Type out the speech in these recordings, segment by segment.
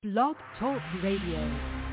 Blog Talk Radio.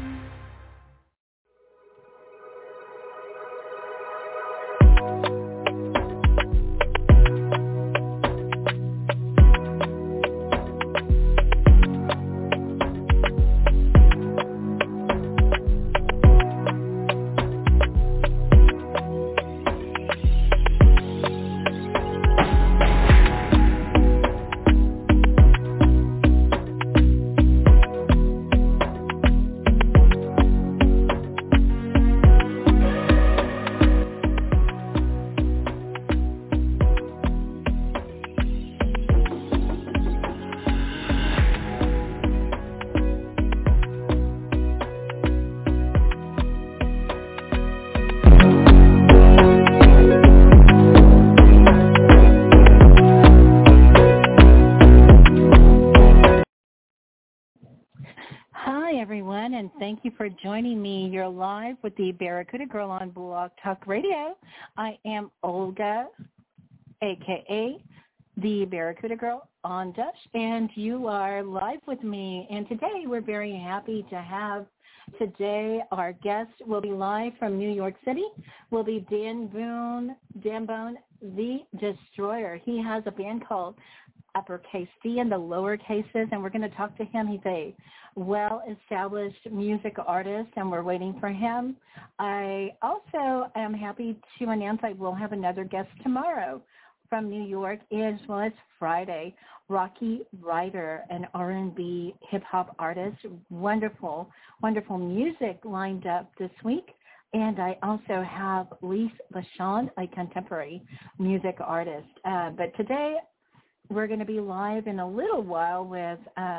And thank you for joining me. You're live with the Barracuda Girl on Blog Talk Radio. I am Olga, a.k.a. the Barracuda Girl on Dutch, and you are live with me. And today we're very happy to have our guest will be live from New York City, will be Dan Bone, the Destroyer. He has a band called Uppercase D and the Lower Cases, and we're going to talk to him. He's a well-established music artist, and we're waiting for him. I also am happy to announce I will have another guest tomorrow from New York, as well as Friday. Rocky Ryder, an R&B hip-hop artist. Wonderful, wonderful music lined up this week. And I also have Lise Vachon, a contemporary music artist. But today, we're going to be live in a little while with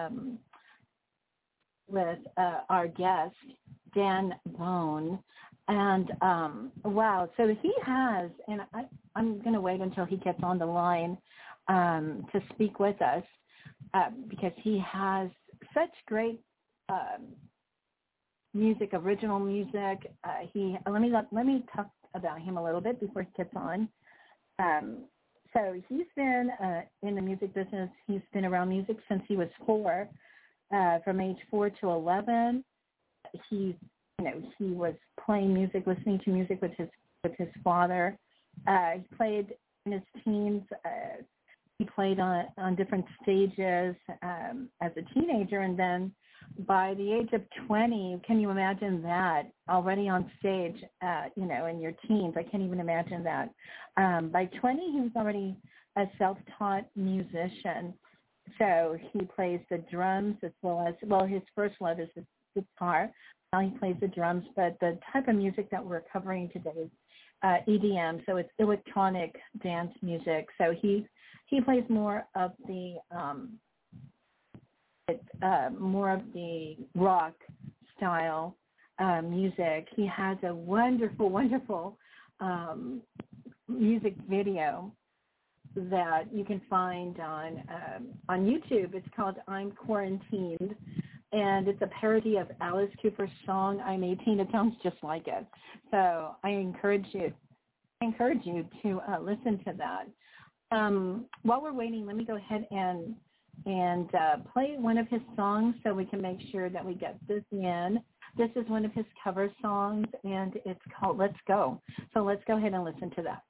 our guest, Dan Bone. And, wow, so he has, and I'm going to wait until he gets on the line to speak with us because he has such great music, original music. Let me talk about him a little bit before he gets on. So he's been in the music business. He's been around music since he was 4. From age 4 to 11, he was playing music, listening to music with his father. He played in his teens. He played on different stages as a teenager, and then by the age of 20, can you imagine that? Already on stage, in your teens. I can't even imagine that. By 20, he was already a self-taught musician. So he plays the drums as well as, his first love is the guitar. Now he plays the drums, but the type of music that we're covering today is EDM, so it's electronic dance music. So he plays more of the rock style music. He has a wonderful, wonderful music video that you can find on YouTube. It's called I'm Quarantined, and it's a parody of Alice Cooper's song I'm 18. It sounds just like it. So I encourage you to listen to that. While we're waiting, let me go ahead and play one of his songs so we can make sure that we get this in. This is one of his cover songs, and it's called Let's Go. So let's go ahead and listen to that.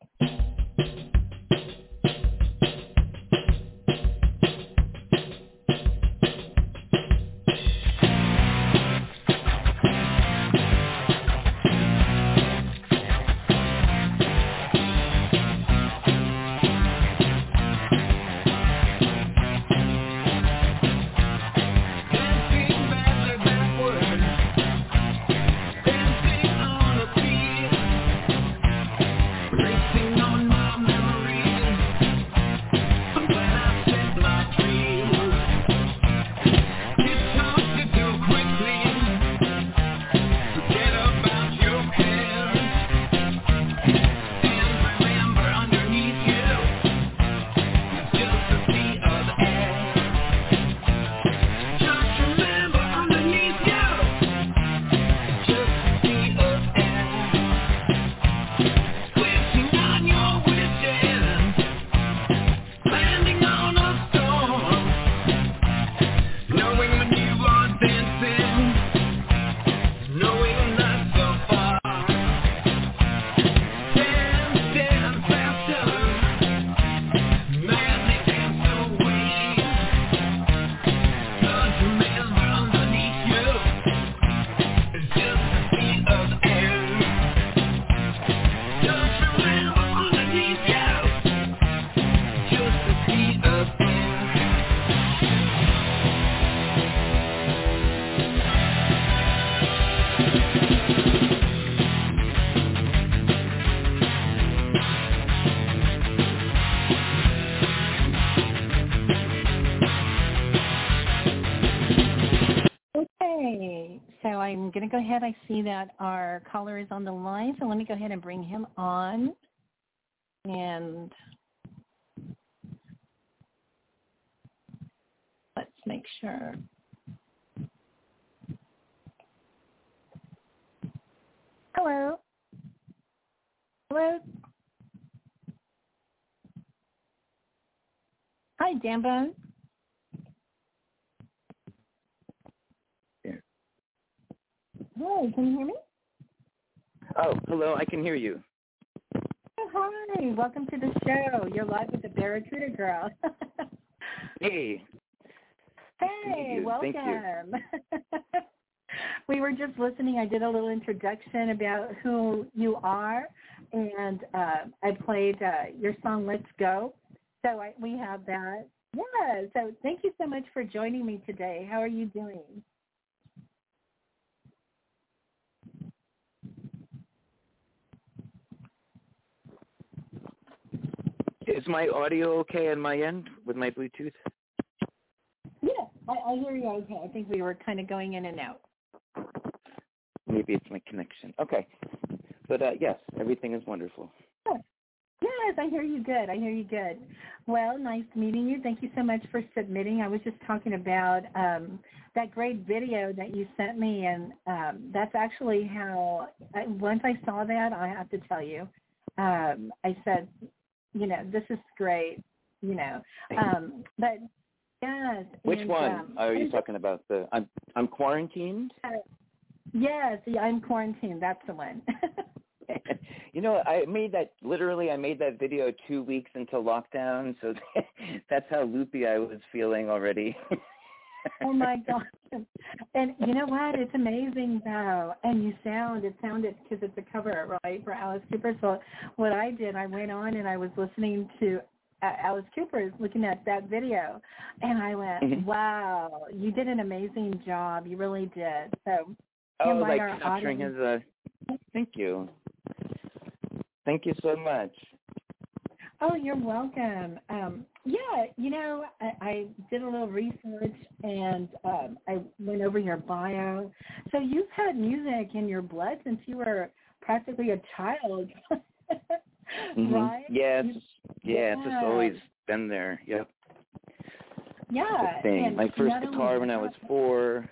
Racing on Okay, so I'm going to go ahead. I see that our caller is on the line, so let me go ahead and bring him on. And let's make sure. Hello. Hello. Hi, Danbone. Yeah. Hi, can you hear me? Oh, hello. I can hear you. Oh, hi. Welcome to the show. You're live with the Barracuda Girl. Hey. Hey, welcome. Thank you. We were just listening. I did a little introduction about who you are, and I played your song, Let's Go. So we have that. Yeah, so thank you so much for joining me today. How are you doing? Is my audio okay on my end with my Bluetooth? Yeah, I hear you okay. I think we were kind of going in and out. Maybe it's my connection. Okay. But yes, everything is wonderful. Yes, I hear you good. I hear you good. Well, nice meeting you. Thank you so much for submitting. I was just talking about that great video that you sent me, and that's actually how, once I saw that, I have to tell you, I said, you know, this is great, you know. But, yes. Which and, one are you talking about? I'm quarantined? Yes, I'm quarantined. That's the one. You know, I made that video 2 weeks into lockdown, so that's how loopy I was feeling already. Oh my God. And you know what? It's amazing though. And it sounded, because it's a cover, right, for Alice Cooper. So what I did, I went on and I was listening to Alice Cooper's, looking at that video. And I went, wow, you did an amazing job. You really did. So, like capturing his, thank you. Thank you so much. Oh, you're welcome. Yeah, you know, I did a little research and I went over your bio. So you've had music in your blood since you were practically a child, right? Yes, it's just always been there. Yep. Yeah. And my first guitar when I was 4.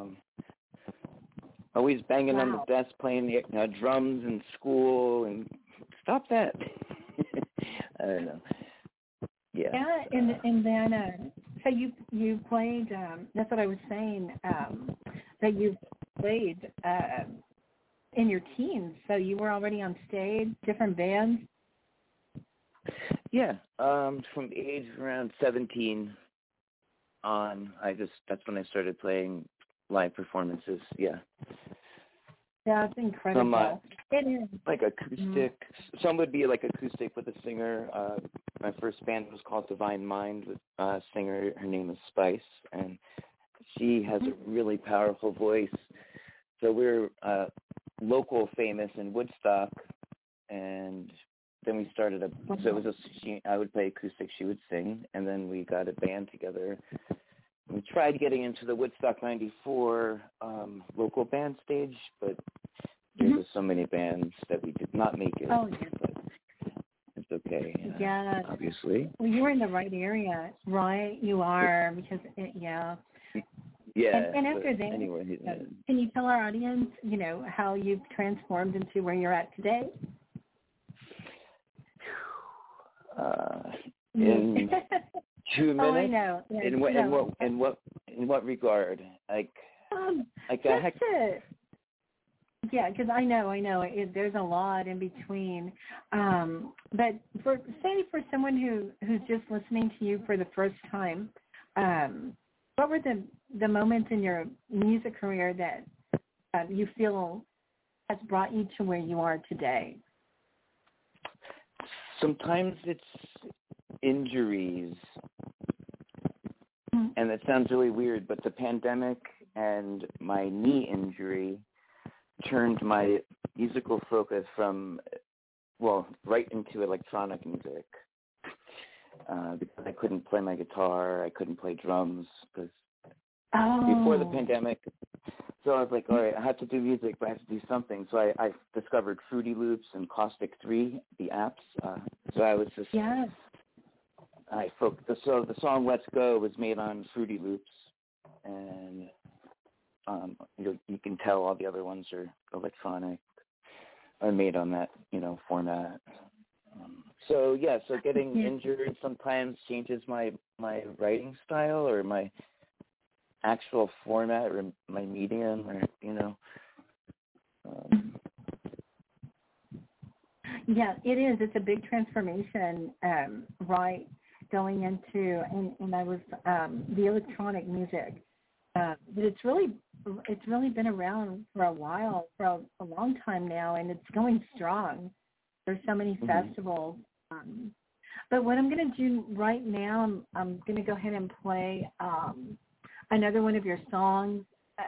Always banging on the desk, playing the drums in school, and stop that. I don't know. Yeah. Yeah, and then so you played. That's what I was saying. That you played in your teens. So you were already on stage, different bands. Yeah. From the age around 17 on, that's when I started playing live performances. Yeah. That's incredible. Some like acoustic. Some would be like acoustic with a singer. My first band was called Divine Mind with a singer. Her name is Spice, and she has a really powerful voice. So we're local famous in Woodstock, and then we started so it was I would play acoustic, she would sing, and then we got a band together. We tried getting into the Woodstock 94 local band stage, but there were so many bands that we did not make it. Oh, yeah. But it's okay. Yeah. Obviously. Well, you were in the right area, right? You are, because, Yeah. And after that, anyway, can you tell our audience, you know, how you've transformed into where you're at today? In 2 minutes. Oh, I know. Yeah, In what regard? Like that's it. Yeah, because I know. There's a lot in between. But for someone who's just listening to you for the first time, what were the moments in your music career that you feel has brought you to where you are today? Sometimes it's injuries. And it sounds really weird, but the pandemic and my knee injury turned my musical focus from, right into electronic music. Because I couldn't play my guitar, I couldn't play drums. Because before the pandemic, So I was like, all right, I have to do music, but I have to do something. So I discovered Fruity Loops and Caustic 3, the apps. So I was just, yes. So the song Let's Go was made on Fruity Loops, and you can tell all the other ones are electronic, are made on that, format. So getting injured sometimes changes my writing style or my actual format or my medium, or Yeah, it is. It's a big transformation, right? Going into and I was the electronic music, but it's really been around for a while, for a long time now, and it's going strong. There's so many festivals. But what I'm going to do right now, I'm going to go ahead and play another one of your songs,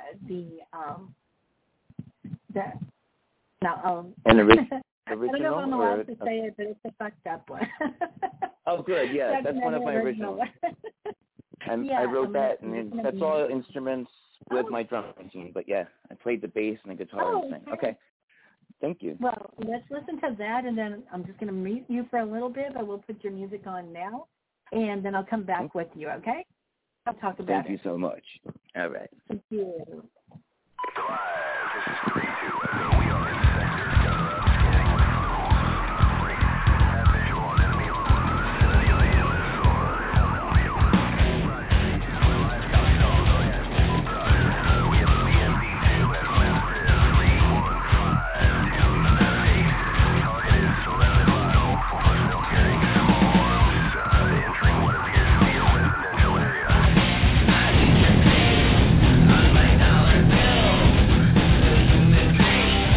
An original, I don't know if I'm allowed to say it, but it's a fucked up one. Oh, good, yeah, that's one of my originals. I wrote that, and that's all instruments with my drum machine. But yeah, I played the bass and the guitar and thing. Okay, thank you. Well, let's listen to that, and then I'm just going to mute you for a little bit, but we'll put your music on now, and then I'll come back with you, okay? I'll talk about it. Thank you so much. All right. Thank you. This is 3-2, as we are in sector. Visual on enemy on vicinity of the MSR. We have a BMP2 at Memphis 315 to Mennonite. Target is surrounded by all personnel carrying small arms, entering what appears to be a residential area. $1 million bill.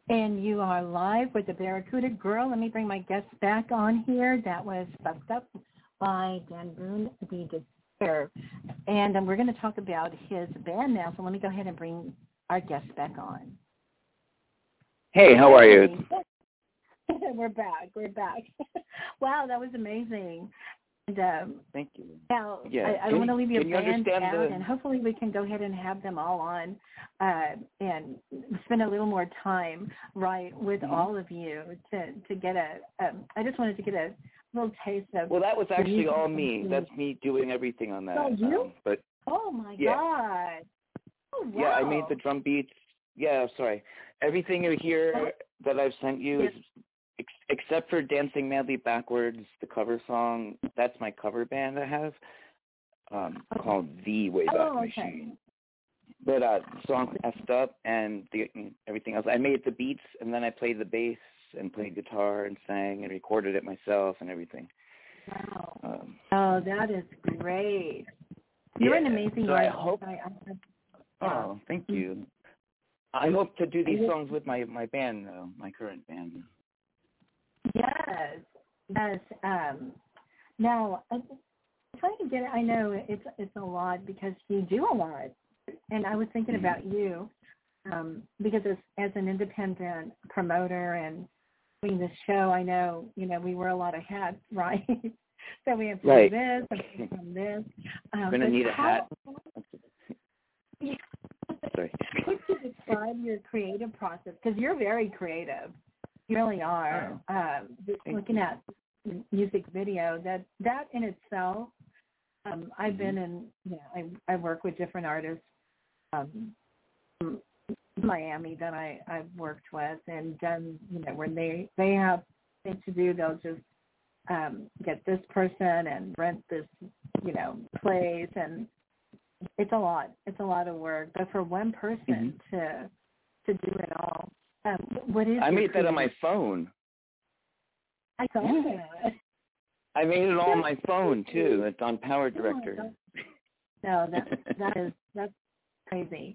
And you are live with the Barracuda Girl. Let me bring my guest back on here. That was Fucked Up by Dan Boone, The Despair. And we're going to talk about his band now. So let me go ahead and bring our guest back on. Hey, how are you? We're back. Wow, that was amazing. And, thank you. Now, Yeah. I don't want to leave your band out, the... and hopefully we can go ahead and have them all on and spend a little more time, right, with all of you to get I just wanted to get a little taste of. Well, that was actually all me. That's me doing everything on that. Oh, you? Oh my God. Oh, wow. Yeah, I made the drum beats. Yeah, sorry. Everything you hear that I've sent you is, except for Dancing Madly Backwards, the cover song, that's my cover band I have, called The Wayback Machine. But the song effed up and everything else. I made the beats, and then I played the bass and played guitar and sang and recorded it myself and everything. Wow. That is great. You're an amazing artist. Thank you. I hope to do these songs with my band, my current band. Yes. Now, I'm trying to get it. I know it's a lot because you do a lot. And I was thinking about you because as an independent promoter and doing this show, I know, we wear a lot of hats, right? So we have to do this and this. I'm going to need a hat. Sorry. Could you describe your creative process? Because you're very creative. You really are. Just looking at music video, that in itself, I've been in, I work with different artists from Miami that I've worked with and done, when they have things to do, they'll just get this person and rent this, place, and it's a lot. It's a lot of work. But for one person to do it all, what is? I made that on my phone. I saw that. I made it all on my phone too. It's on Power Director. No, that's crazy.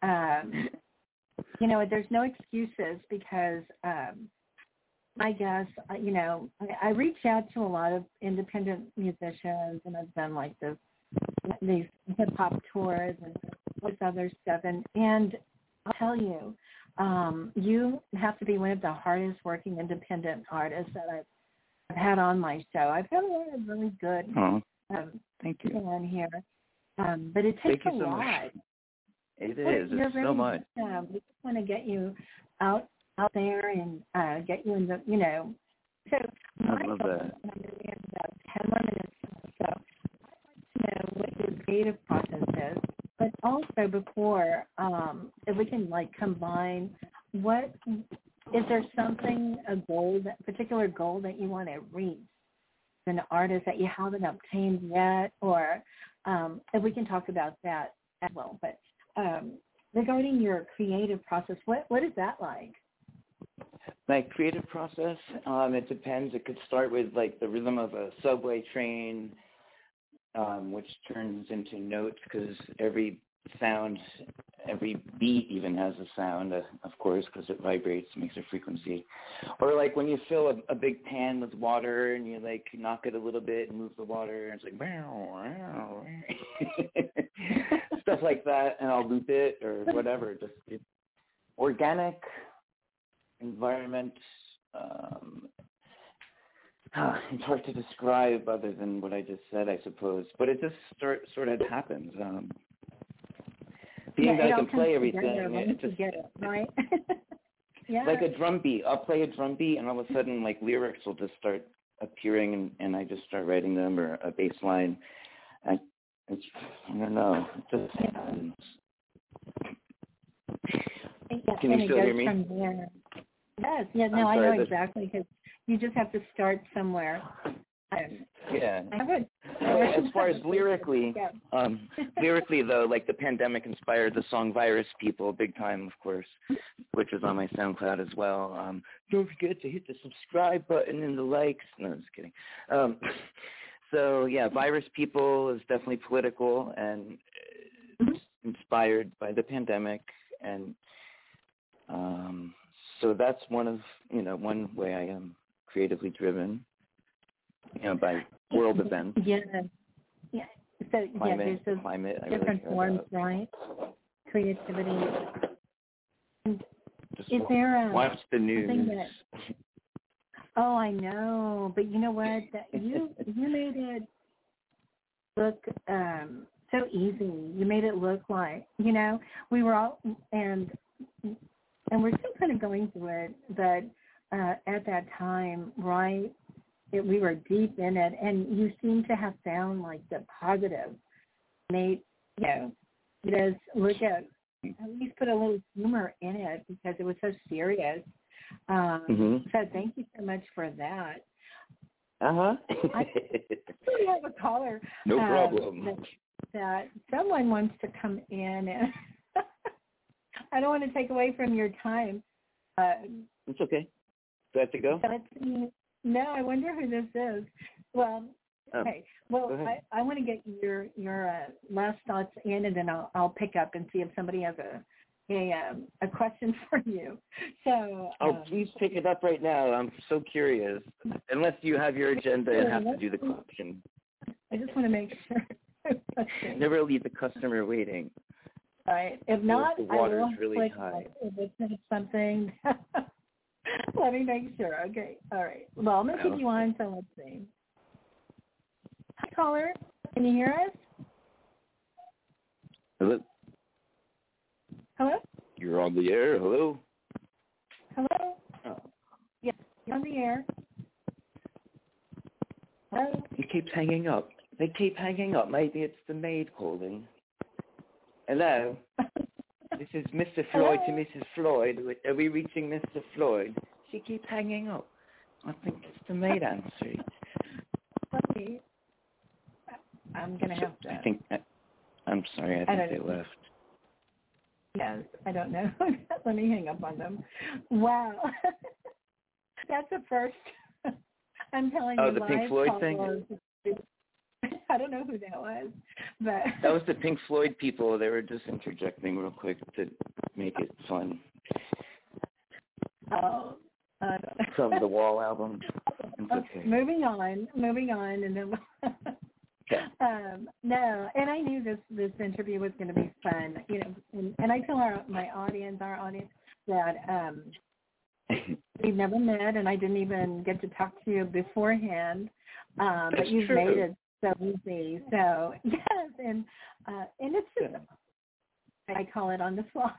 There's no excuses because I guess I reach out to a lot of independent musicians, and I've done like these hip hop tours and this other stuff, and I'll tell you, you have to be one of the hardest working independent artists that I've had on my show. I've had a lot of really good thank you on here, but it takes a lot. Much. It is. It's so much. We just want to get you out there and get you in the So I love that. We have about 10 more minutes, so what your creative process is, but also before, if we can combine, what is there something, a particular goal that you want to reach, an artist that you haven't obtained yet, or if we can talk about that as well. But regarding your creative process, what is that like? My creative process, it depends. It could start with the rhythm of a subway train, which turns into notes because every sound, every beat even has a sound, of course, because it vibrates, makes a frequency. Or when you fill a big pan with water and you knock it a little bit and move the water, and it's wow, stuff like that, and I'll loop it or whatever. Just organic environment. It's hard to describe other than what I just said, I suppose. But it just sort of happens. Being that I can play everything, right? Yeah. Like a drum beat. I'll play a drum beat, and all of a sudden, lyrics will just start appearing, and I just start writing them, or a bass line. I don't know. It just happens. Can you still hear me? From there. Yes. Yeah. No, I know exactly, because you just have to start somewhere. Yeah. As far as lyrically, though, the pandemic inspired the song "Virus People" big time, of course, which is on my SoundCloud as well. Don't forget to hit the subscribe button and the likes. No, just kidding. So yeah, "Virus People" is definitely political and inspired by the pandemic, and so that's one way I am creatively driven, by world events. Yeah. Yeah. So Climate, there's climate. I different really forms, right? Creativity. And just is there watch the news. Oh, I know, but you know what? You made it look so easy. You made it look like we were all and we're still kind of going through it, but at that time, right? We were deep in it, and you seem to have found like the positive. Made just look at least put a little humor in it because it was so serious. So thank you so much for that. I actually have a caller. No problem. That someone wants to come in, and I don't want to take away from your time. It's okay. Do I have to go? No, I wonder who this is. Well, okay. Well, I want to get your last thoughts in, and then I'll pick up and see if somebody has a question for you. So. Please pick it up right now. I'm so curious. Unless you have your agenda and have to do the question. I just want to make sure. Never leave the customer waiting. All right. If not, the water's I will really click high. If it's not something, let me make sure. Okay. All right. Well, I'm going to keep you on, so let's see. Hi, caller. Can you hear us? Hello? Hello? You're on the air. Hello? Hello? Oh. Yes, you're on the air. Hello? It keeps hanging up. They keep hanging up. Maybe it's the maid calling. Hello? This is Mr. Floyd to Mrs. Floyd. Are we reaching Mr. Floyd? She keeps hanging up. I think it's the maid answering. Okay. I'm going to have to. I'm sorry. I think they left. Yes, I don't know. Let me hang up on them. Wow. That's a first. I'm telling you. Oh, the Pink Floyd thing? I don't know who that was, but that was the Pink Floyd people. They were just interjecting real quick to make it fun. Oh, from the Wall album. It's okay. Moving on, and then no, and I knew this interview was going to be fun, and I tell our audience that we've never met, and I didn't even get to talk to you beforehand, but you've made it so easy. So yes, and it's just, I call it on the fly.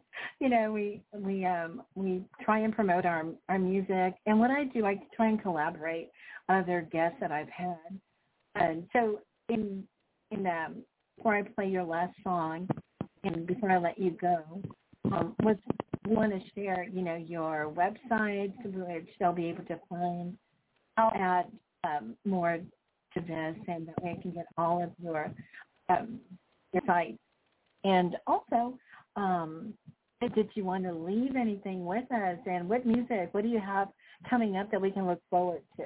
We try and promote our music, and what I do, I try and collaborate other guests that I've had. And so, before I play your last song, and before I let you go, you want to share, your website, which they'll be able to find. I'll add more to this, and that way I can get all of your sites. And also, did you want to leave anything with us? And what do you have coming up that we can look forward to?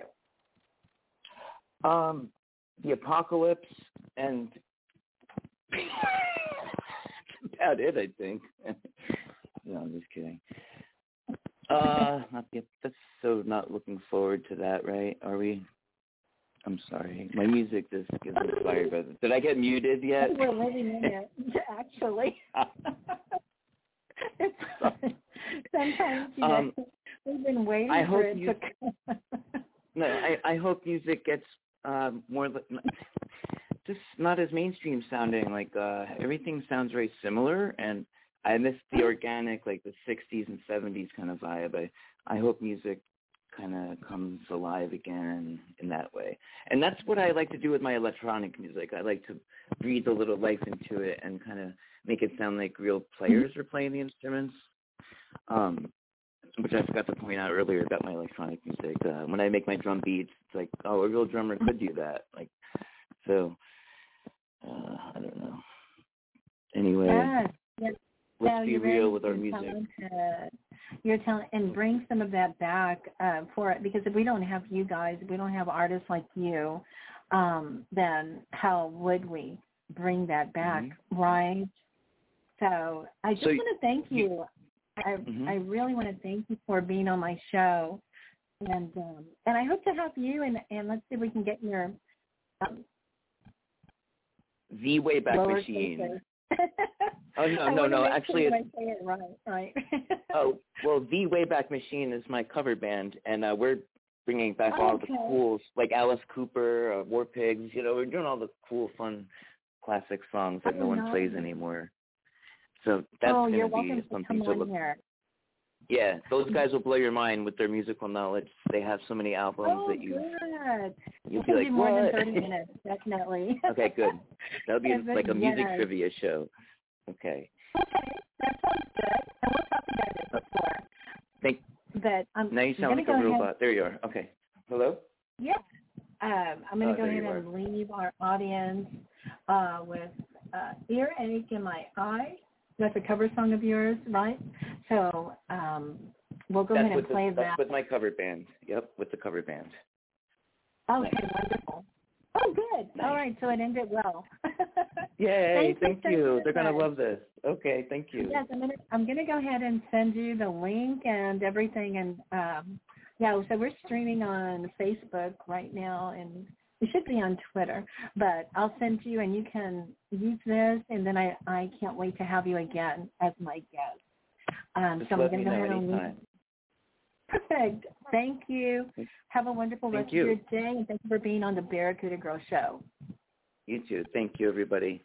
The apocalypse, and that's about it, I think. No, I'm just kidding. Not looking forward to that, right? Are we? I'm sorry. My music just gets inspired by this. Did I get muted yet? We're living in it, actually. Sometimes, we've been waiting for it to No, I hope music gets more, just not as mainstream sounding. Like, everything sounds very similar, and I miss the organic, like the 60s and 70s kind of vibe. I hope music kind of comes alive again in that way. And that's what I like to do with my electronic music. I like to breathe a little life into it and kind of make it sound like real players are playing the instruments, which I forgot to point out earlier about my electronic music. When I make my drum beats, it's like, oh, a real drummer could do that. Like, so, I don't know. Anyway, let's be real with our music. You're telling, and bring some of that back for it, because if we don't have you guys, if we don't have artists like you, then how would we bring that back, right? So I just want to thank you. I really want to thank you for being on my show, and I hope to have you and let's see if we can get your The Wayback lower Machine. cases. Oh no! Actually, I say it right. oh well, The Wayback Machine is my cover band, and we're bringing back all the cool, like Alice Cooper, War Pigs. You know, we're doing all the cool, fun, classic songs that no one plays anymore. So that's going to be something to look. Yeah, those guys will blow your mind with their musical knowledge. They have so many albums that you'll be like, more what? than 30 minutes, definitely. Okay, good. That'll be like a music trivia show. Okay. Okay, that sounds good. And we'll talk about it before. Now you sound like a robot. There you are. Okay. Hello? Yeah. I'm going to go ahead and leave our audience with Earache in My Eye. That's a cover song of yours, right? So we'll go ahead and play that. That's with my cover band. Yep, with the cover band. Okay, wonderful. Oh, good. Nice. All right, so it ended well. Yay, thank you. They're going to love this. Okay, thank you. Yes, I'm gonna go ahead and send you the link and everything. And, so we're streaming on Facebook right now, and we should be on Twitter. But I'll send you, and you can use this, and then I can't wait to have you again as my guest. So I'm going to go ahead and leave. Perfect. Thank you. Have a wonderful rest of your day, and thank you for being on the Barracuda Girl Show. You too. Thank you, everybody.